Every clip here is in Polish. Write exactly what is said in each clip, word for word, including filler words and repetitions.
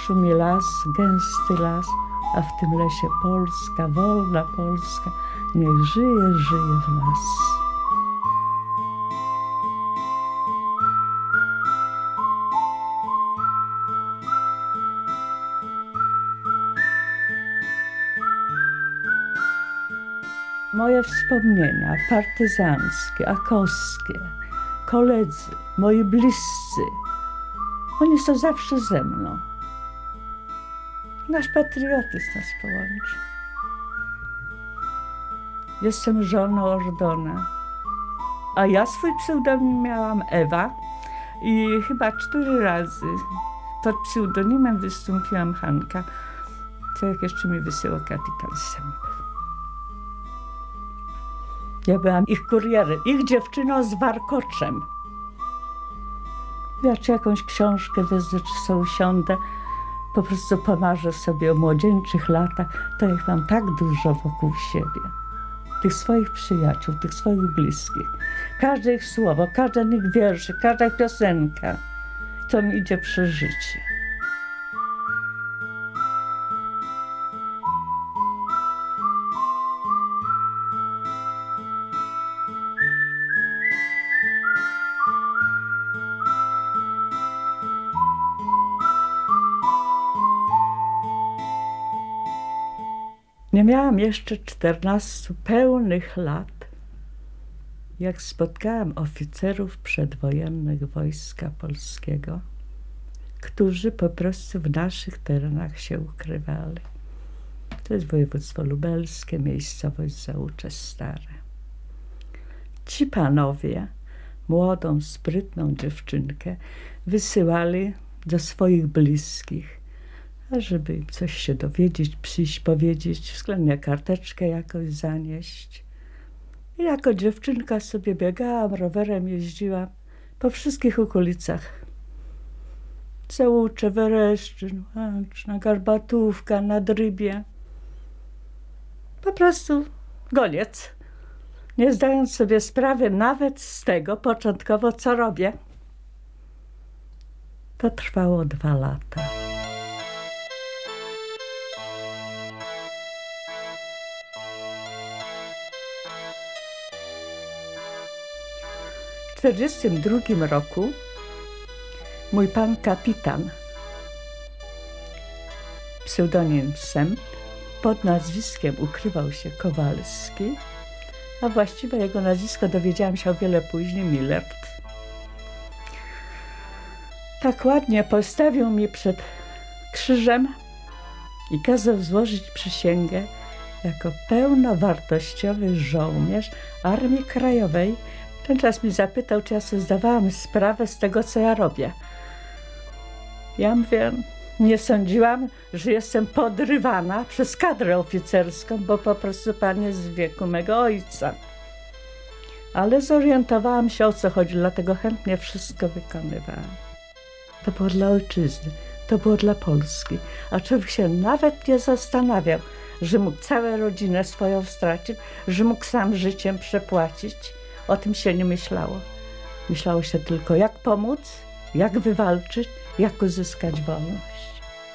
szumi las, gęsty las, a w tym lesie Polska, wolna Polska, niech żyje, żyje w nas. Moje wspomnienia partyzanckie, akowskie, koledzy, moi bliscy, oni są zawsze ze mną. Nasz patriotyzm nas połączy. Jestem żoną Ordona, a ja swój pseudonim miałam Ewa i chyba cztery razy pod pseudonimem wystąpiłam Hanka, co jak jeszcze mi wysyłał kapitan Sęp. Ja byłam ich kurierem, ich dziewczyną z warkoczem. Ja czy jakąś książkę wezmę, czy sobie usiądę, po prostu pomarzę sobie o młodzieńczych latach, to ich mam tak dużo wokół siebie. Tych swoich przyjaciół, tych swoich bliskich. Każde ich słowo, każdy ich wiersz, każda ich piosenka, to mi idzie przez życie. Nie miałam jeszcze czternastu pełnych lat, jak spotkałam oficerów przedwojennych Wojska Polskiego, którzy po prostu w naszych terenach się ukrywali. To jest województwo lubelskie, miejscowość Załucze Stare. Ci panowie, młodą, sprytną dziewczynkę, wysyłali do swoich bliskich, żeby im coś się dowiedzieć, przyjść, powiedzieć, względnie karteczkę jakoś zanieść. I jako dziewczynka sobie biegałam, rowerem jeździłam po wszystkich okolicach. Załucze, Wereszczyn, Łączna, Garbatówka, Nadrybie. Po prostu goniec. Nie zdając sobie sprawy nawet z tego początkowo, co robię. To trwało dwa lata. W czterdziestym drugim roku mój pan kapitan, pseudonim Sęp, pod nazwiskiem ukrywał się Kowalski, a właściwe jego nazwisko dowiedziałam się o wiele później, Millert. Tak ładnie postawił mi przed krzyżem i kazał złożyć przysięgę jako pełnowartościowy żołnierz Armii Krajowej. Ten czas mi zapytał, czy ja sobie zdawałam sprawę z tego, co ja robię. Ja mówię, nie sądziłam, że jestem podrywana przez kadrę oficerską, bo po prostu pan jest z wieku mego ojca. Ale zorientowałam się, o co chodzi, dlatego chętnie wszystko wykonywałam. To było dla ojczyzny, to było dla Polski, a człowiek się nawet nie zastanawiał, że mógł całą rodzinę swoją stracić, że mógł sam życiem przepłacić. O tym się nie myślało. Myślało się tylko, jak pomóc, jak wywalczyć, jak uzyskać wolność.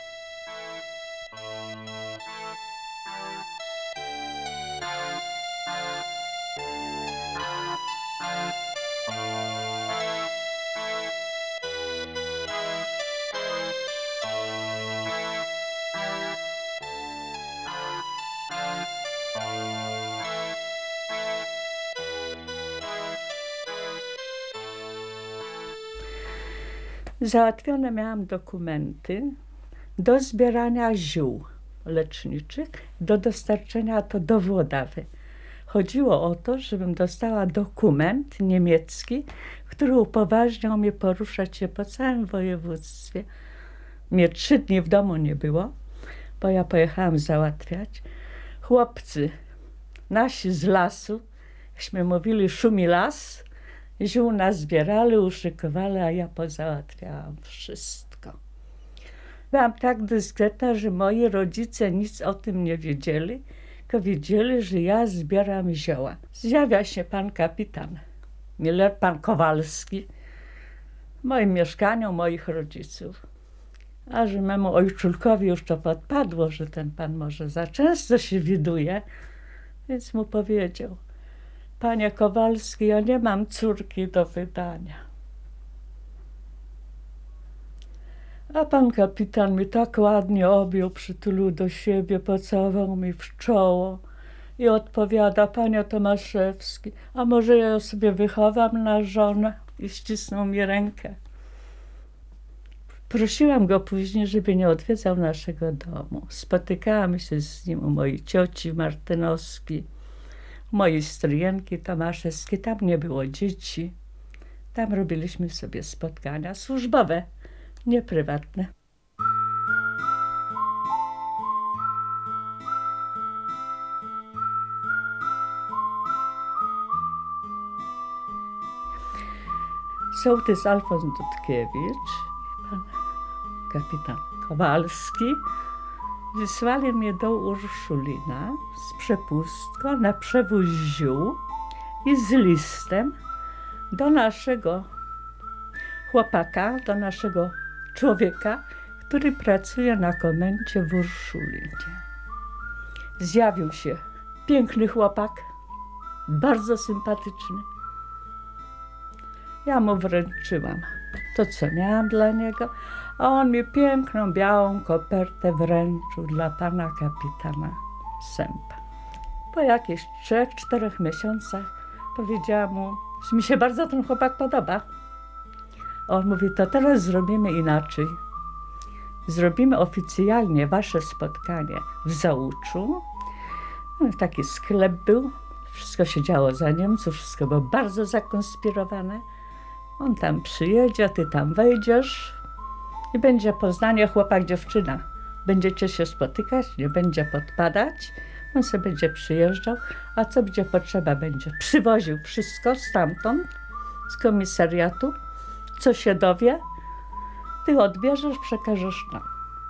Załatwione miałam dokumenty do zbierania ziół leczniczych, do dostarczenia to do Włodawy. Chodziło o to, żebym dostała dokument niemiecki, który upoważniał mnie poruszać się po całym województwie. Mnie trzy dni w domu nie było, bo ja pojechałam załatwiać. Chłopcy nasi z lasu, jakśmy mówili, szumi las, ziół nas zbierali, uszykowali, a ja pozałatwiałam wszystko. Byłam tak dyskretna, że moi rodzice nic o tym nie wiedzieli, tylko wiedzieli, że ja zbieram zioła. Zjawia się pan kapitan Miller, pan Kowalski, w moim mieszkaniu moich rodziców. A że memu ojczulkowi już to podpadło, że ten pan może za często się widuje, więc mu powiedział: panie Kowalski, ja nie mam córki do wydania. A pan kapitan mi tak ładnie objął, przytulił do siebie, pocałował mi w czoło i odpowiada: panie Tomaszewski, a może ja ją sobie wychowam na żonę? I ścisnął mi rękę. Prosiłam go później, żeby nie odwiedzał naszego domu. Spotykałam się z nim u mojej cioci Martynowskiej, u mojej stryjenki Tomaszewskiej. Tam nie było dzieci. Tam robiliśmy sobie spotkania służbowe, nie prywatne. Sołtys Alfons Dudkiewicz i pan kapitan Kowalski wysłali mnie do Urszulina z przepustką na przewóz ziół i z listem do naszego chłopaka, do naszego człowieka, który pracuje na komendzie w Urszulinie. Zjawił się piękny chłopak, bardzo sympatyczny. Ja mu wręczyłam to, co miałam dla niego, a on mi piękną, białą kopertę wręczył dla pana kapitana Sępa. Po jakichś trzech, czterech miesiącach powiedziałam mu, że mi się bardzo ten chłopak podoba. A on mówi: to teraz zrobimy inaczej. Zrobimy oficjalnie wasze spotkanie w Załuczu. Taki sklep był, wszystko się działo za Niemców, wszystko było bardzo zakonspirowane. On tam przyjedzie, ty tam wejdziesz i będzie poznanie chłopak-dziewczyna. Będziecie się spotykać, nie będzie podpadać. On sobie będzie przyjeżdżał, a co będzie potrzeba, będzie przywoził wszystko stamtąd, z komisariatu. Co się dowie, ty odbierzesz, przekażesz nam.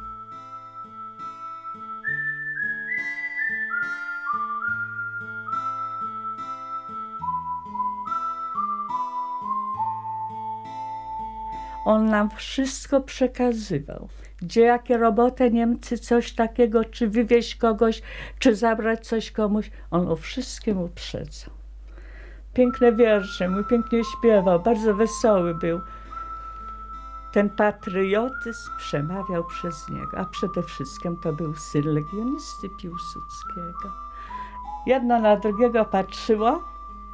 On nam wszystko przekazywał. Gdzie jakie roboty Niemcy, coś takiego, czy wywieźć kogoś, czy zabrać coś komuś. On o wszystkim uprzedzał. Piękne wiersze, mój pięknie śpiewał, bardzo wesoły był. Ten patriotyzm przemawiał przez niego, a przede wszystkim to był syn legionisty Piłsudskiego. Jedno na drugiego patrzyło.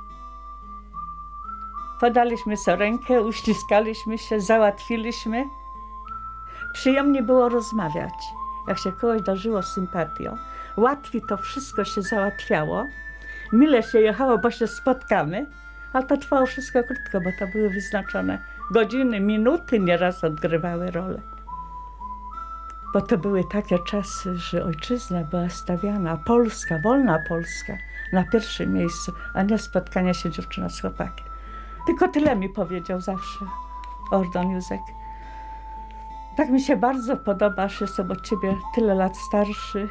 Podaliśmy sobie rękę, uściskaliśmy się, załatwiliśmy. Przyjemnie było rozmawiać. Jak się kogoś darzyło sympatią, łatwiej to wszystko się załatwiało. Mile się jechało, bo się spotkamy, ale to trwało wszystko krótko, bo to były wyznaczone godziny, minuty nieraz odgrywały rolę. Bo to były takie czasy, że ojczyzna była stawiana, Polska, wolna Polska, na pierwszym miejscu, a nie spotkanie się dziewczyna z chłopakiem. Tylko tyle mi powiedział zawsze Ordon Józek. Tak mi się bardzo podoba, że jestem od ciebie tyle lat starszy,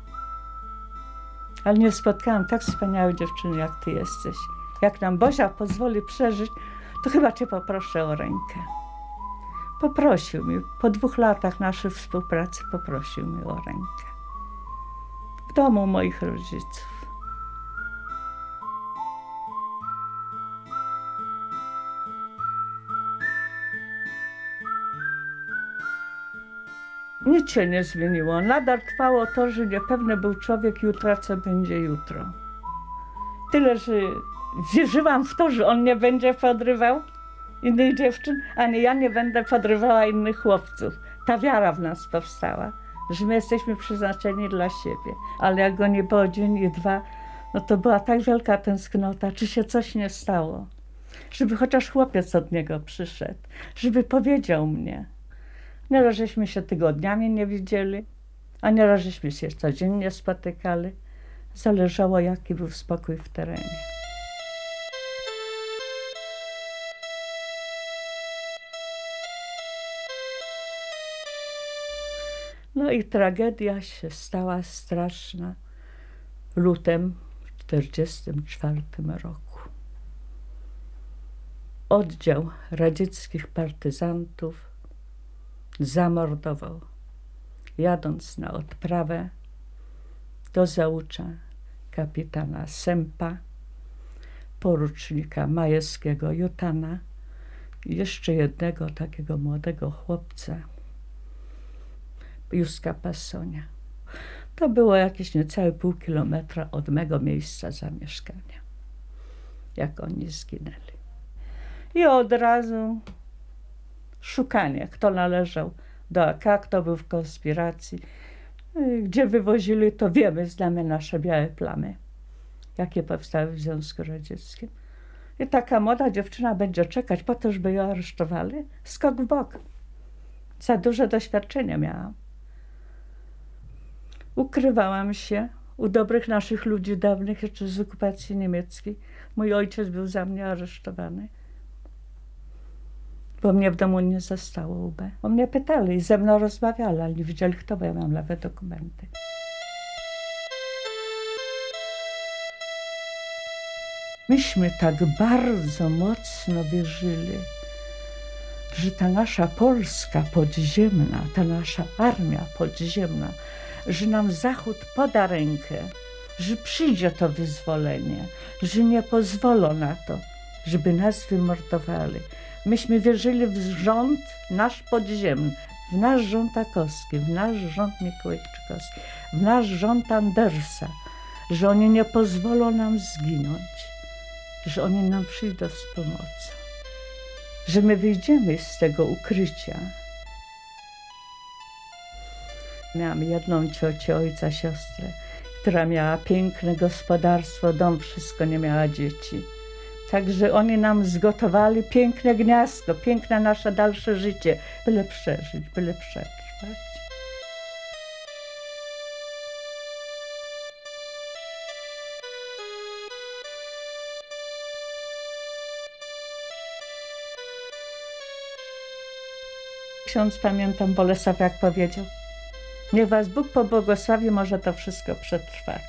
ale nie spotkałam tak wspaniałej dziewczyny, jak ty jesteś. Jak nam Bozia pozwoli przeżyć, to chyba cię poproszę o rękę. Poprosił mnie, po dwóch latach naszej współpracy poprosił mnie o rękę. W domu moich rodziców. Nic się nie zmieniło. Nadal trwało to, że niepewny był człowiek jutra, co będzie jutro. Tyle, że wierzyłam w to, że on nie będzie podrywał innych dziewczyn, ani ja nie będę podrywała innych chłopców. Ta wiara w nas powstała, że my jesteśmy przeznaczeni dla siebie. Ale jak go nie było dzień i dwa, no to była tak wielka tęsknota, czy się coś nie stało. Żeby chociaż chłopiec od niego przyszedł, żeby powiedział mnie. Nieraz żeśmy się tygodniami nie widzieli, a nieraz żeśmy się codziennie spotykali. Zależało, jaki był spokój w terenie. No i tragedia się stała straszna w lutym czterdziestym czwartym roku. Oddział radzieckich partyzantów zamordował, jadąc na odprawę do Załucza kapitana Sępa, porucznika Majewskiego Jutana i jeszcze jednego takiego młodego chłopca, Józka Passonia. To było jakieś niecałe pół kilometra od mego miejsca zamieszkania, jak oni zginęli. I od razu szukanie, kto należał do A K, kto był w konspiracji. Gdzie wywozili, to wiemy, znamy nasze białe plamy, jakie powstały w Związku Radzieckim. I taka młoda dziewczyna będzie czekać po to, żeby ją aresztowali? Skok w bok. Za duże doświadczenie miałam. Ukrywałam się u dobrych naszych ludzi dawnych, jeszcze z okupacji niemieckiej. Mój ojciec był za mnie aresztowany, bo mnie w domu nie zostało U B. O mnie pytali i ze mną rozmawiali, ale nie wiedzieli kto, bo ja mam lewe dokumenty. Myśmy tak bardzo mocno wierzyli, że ta nasza Polska podziemna, ta nasza armia podziemna, że nam Zachód poda rękę, że przyjdzie to wyzwolenie, że nie pozwolą na to, żeby nas wymordowali. Myśmy wierzyli w rząd nasz podziemny, w nasz rząd Akowski, w nasz rząd Mikołajczykowski, w nasz rząd Andersa, że oni nie pozwolą nam zginąć, że oni nam przyjdą z pomocą, że my wyjdziemy z tego ukrycia. Miałam jedną ciocię, ojca, siostrę, która miała piękne gospodarstwo, dom, wszystko, nie miała dzieci. Także oni nam zgotowali piękne gniazdko, piękne nasze dalsze życie, byle przeżyć, byle przetrwać. Ksiądz, pamiętam, Bolesławiak powiedział: niech was Bóg pobłogosławi, może to wszystko przetrwać.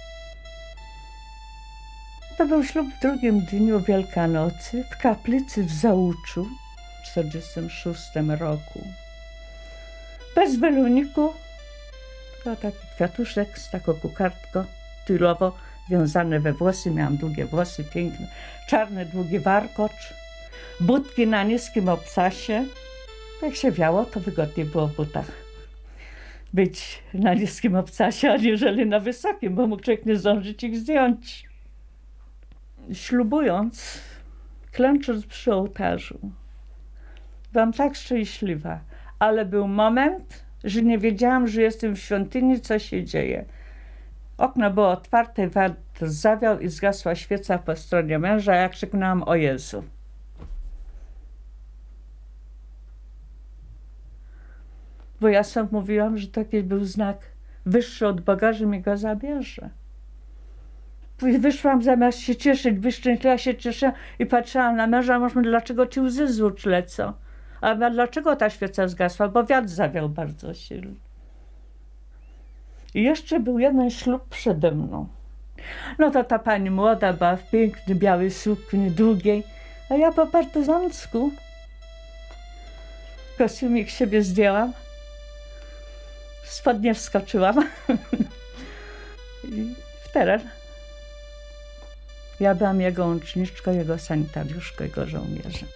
To był ślub w drugim dniu Wielkanocy w kaplicy w Załuczu w tysiąc dziewięćset czterdziestym szóstym roku. Bez weluniku, tylko taki kwiatuszek z taką kokardką tylowo wiązane we włosy. Miałam długie włosy, piękne, czarny, długi warkocz, butki na niskim obcasie. Jak się wiało, to wygodniej było w butach być na niskim obcasie, aniżeli na wysokim, bo mógł człowiek nie zdążyć ich zdjąć. Ślubując, klęcząc przy ołtarzu, byłam tak szczęśliwa, ale był moment, że nie wiedziałam, że jestem w świątyni, co się dzieje. Okno było otwarte, wiatr zawiał i zgasła świeca po stronie męża, jak krzyknęłam: o Jezu. Bo ja sam mówiłam, że taki był znak wyższy od Boga, że mi go zabierze. I wyszłam, zamiast się cieszyć, być szczęśliwa, się cieszyłam i patrzyłam na męża, mówię: dlaczego ci łzy z oczu lecą? A dlaczego ta świeca zgasła? Bo wiatr zawiał bardzo silnie. I jeszcze był jeden ślub przede mną. No to ta pani młoda była w pięknej białej sukni, długiej, a ja po partyzancku kostiumik siebie zdjęłam, spodnie wskoczyłam i w teren. Ja byłam jego łączniczką, jego sanitariuszką, jego żołnierzem.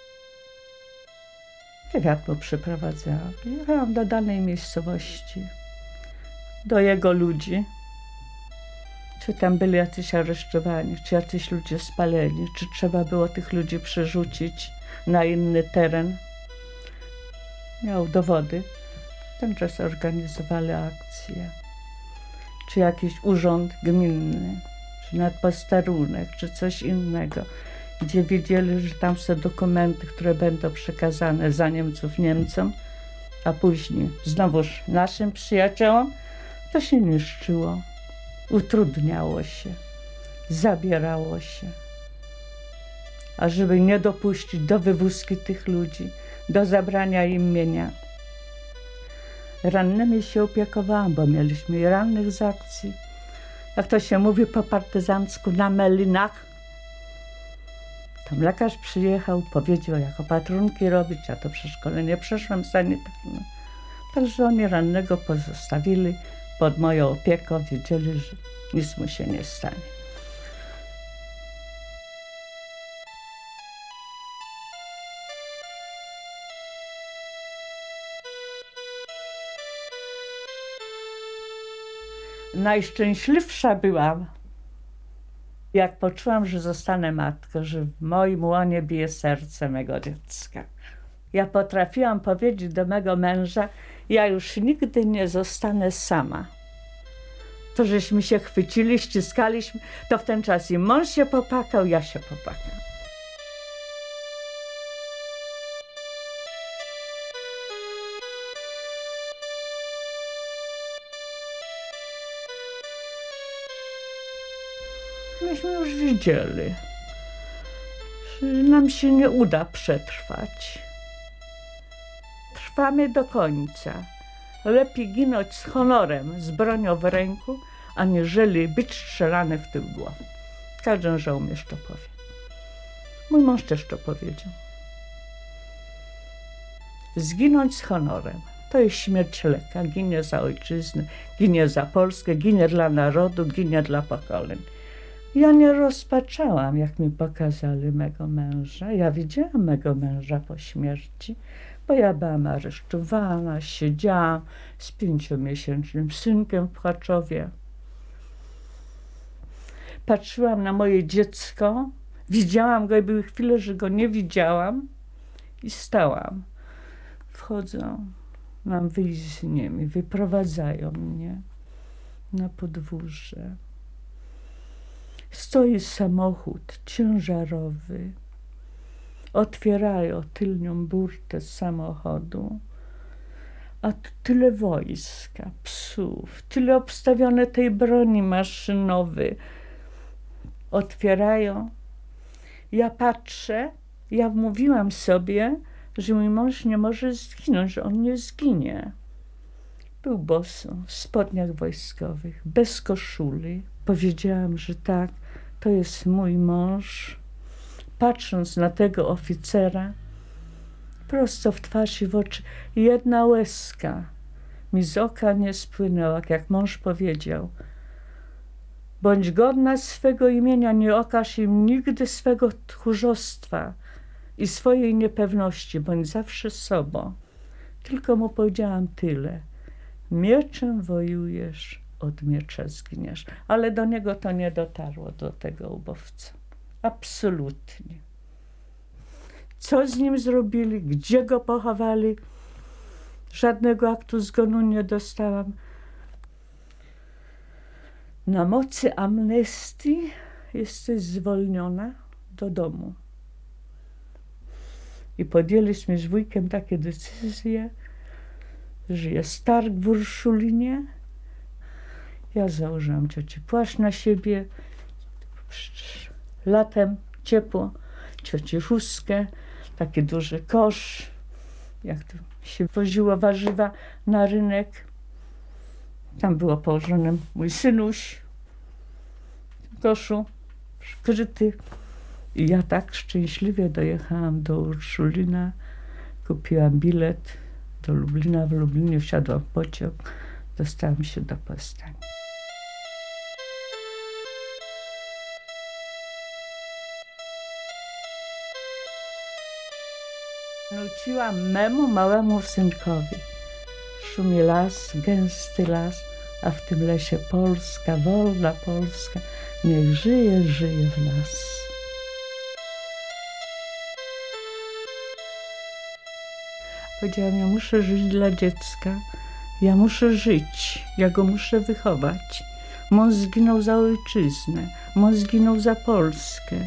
Wywiad mu przyprowadzałam. Jechałam do danej miejscowości, do jego ludzi. Czy tam byli jacyś aresztowani, czy jacyś ludzie spaleni, czy trzeba było tych ludzi przerzucić na inny teren. Miał dowody. W ten czas organizowali akcje. Czy jakiś urząd gminny, czy nadposterunek, czy coś innego, gdzie wiedzieli, że tam są dokumenty, które będą przekazane za Niemców Niemcom, a później znowuż naszym przyjaciołom, to się niszczyło, utrudniało się, zabierało się. A żeby nie dopuścić do wywózki tych ludzi, do zabrania im mienia. Rannymi się opiekowałam, bo mieliśmy i rannych z akcji. Jak to się mówi po partyzancku, na melinach. Tam lekarz przyjechał, powiedział, jak opatrunki robić, ja to przeszkolenie przeszłam sanitarne. Także oni rannego pozostawili pod moją opieką, wiedzieli, że nic mu się nie stanie. Najszczęśliwsza byłam, jak poczułam, że zostanę matką, że w moim łonie bije serce mego dziecka. Ja potrafiłam powiedzieć do mego męża, ja już nigdy nie zostanę sama. To żeśmy się chwycili, ściskaliśmy, to w ten czas i mąż się popłakał, ja się popłakałam. Myśmy już widzieli, że nam się nie uda przetrwać. Trwamy do końca. Lepiej ginąć z honorem, z bronią w ręku, aniżeli być strzelany w tył głowy. Każdy żołnierz to powie. Mój mąż też to powiedział. Zginąć z honorem. To jest śmierć lekka. Ginie za ojczyznę, ginie za Polskę, ginie dla narodu, ginie dla pokoleń. Ja nie rozpaczałam, jak mi pokazali mego męża. Ja widziałam mego męża po śmierci, bo ja byłam aresztowana, siedziałam z pięciomiesięcznym synkiem w Chaczowie. Patrzyłam na moje dziecko, widziałam go i były chwile, że go nie widziałam i stałam. Wchodzą, mam wyjść z nimi, wyprowadzają mnie na podwórze. Stoi samochód ciężarowy. Otwierają tylnią burtę z samochodu, a tu tyle wojska, psów, tyle obstawione tej broni maszynowej. Otwierają. Ja patrzę, ja mówiłam sobie, że mój mąż nie może zginąć, że on nie zginie. Był boso, w spodniach wojskowych, bez koszuli. Powiedziałam, że tak, to jest mój mąż. Patrząc na tego oficera, prosto w twarz i w oczy, jedna łezka mi z oka nie spłynęła, jak mąż powiedział. Bądź godna swego imienia, nie okaż im nigdy swego tchórzostwa i swojej niepewności, bądź zawsze sobą. Tylko mu powiedziałam tyle. Mieczem wojujesz, od miecza zginiesz. Ale do niego to nie dotarło, do tego ubowca. Absolutnie. Co z nim zrobili, gdzie go pochowali? Żadnego aktu zgonu nie dostałam. Na mocy amnestii jesteś zwolniona do domu. I podjęliśmy z wujkiem takie decyzje, że jest targ w Urszulinie. Ja założyłam cioci płaszcz na siebie, latem ciepło, cioci chustkę, taki duży kosz, jak to się woziło warzywa na rynek. Tam było położony mój synuś w koszu, skryty. I ja tak szczęśliwie dojechałam do Urszulina, kupiłam bilet do Lublina, w Lublinie wsiadłam w pociąg, dostałam się do Poznania. Nuciłam memu małemu synkowi. Szumi las, gęsty las, a w tym lesie Polska, wolna Polska, niech żyje, żyje w las. Powiedziałam, ja muszę żyć dla dziecka, ja muszę żyć, ja go muszę wychować. Mąż zginął za ojczyznę, mąż zginął za Polskę.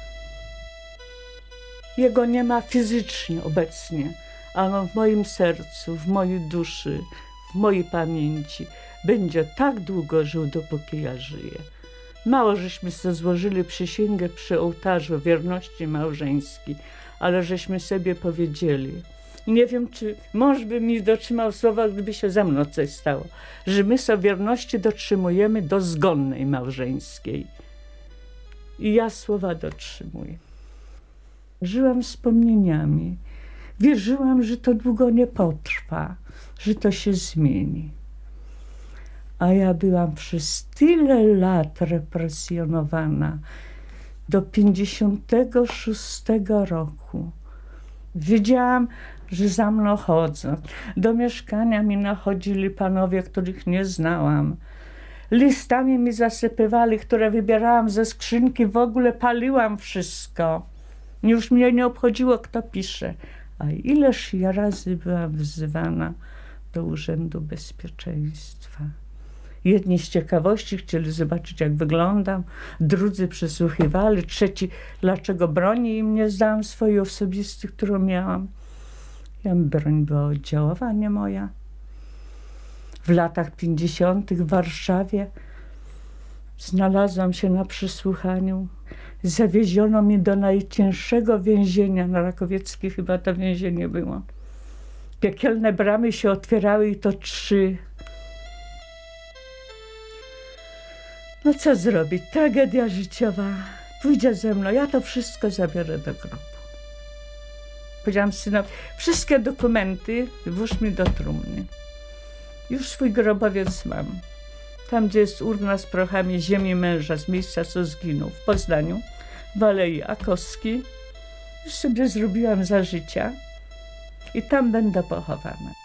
Jego nie ma fizycznie obecnie, ale w moim sercu, w mojej duszy, w mojej pamięci będzie tak długo żył, dopóki ja żyję. Mało żeśmy sobie złożyli przysięgę przy ołtarzu wierności małżeńskiej, ale żeśmy sobie powiedzieli, nie wiem, czy mąż by mi dotrzymał słowa, gdyby się ze mną coś stało, że my sobie wierności dotrzymujemy do zgonnej małżeńskiej. I ja słowa dotrzymuję. Żyłam wspomnieniami. Wierzyłam, że to długo nie potrwa, że to się zmieni. A ja byłam przez tyle lat represjonowana. Do pięćdziesiątego szóstego roku. Wiedziałam, że za mną chodzą. Do mieszkania mi nachodzili panowie, których nie znałam. Listami mi zasypywali, które wybierałam ze skrzynki. W ogóle paliłam wszystko. Już mnie nie obchodziło, kto pisze. A ileż ja razy byłam wzywana do Urzędu Bezpieczeństwa. Jedni z ciekawości chcieli zobaczyć, jak wyglądam, drudzy przesłuchiwali, trzeci, dlaczego broni im nie zdałam swojej osobistej, którą miałam. Ja broń była oddziałowa, nie moja. W latach pięćdziesiątych w Warszawie znalazłam się na przesłuchaniu. Zawieziono mnie do najcięższego więzienia, na Rakowieckiej chyba to więzienie było. Piekielne bramy się otwierały i to trzy. No co zrobić? Tragedia życiowa. Pójdzie ze mną, ja to wszystko zabiorę do grobu. Powiedziałam synowi, wszystkie dokumenty włóż mi do trumny. Już swój grobowiec mam. Tam, gdzie jest urna z prochami ziemi męża, z miejsca, co zginął, w Poznaniu, w Alei Akowskiej. Już sobie zrobiłam za życia i tam będę pochowana.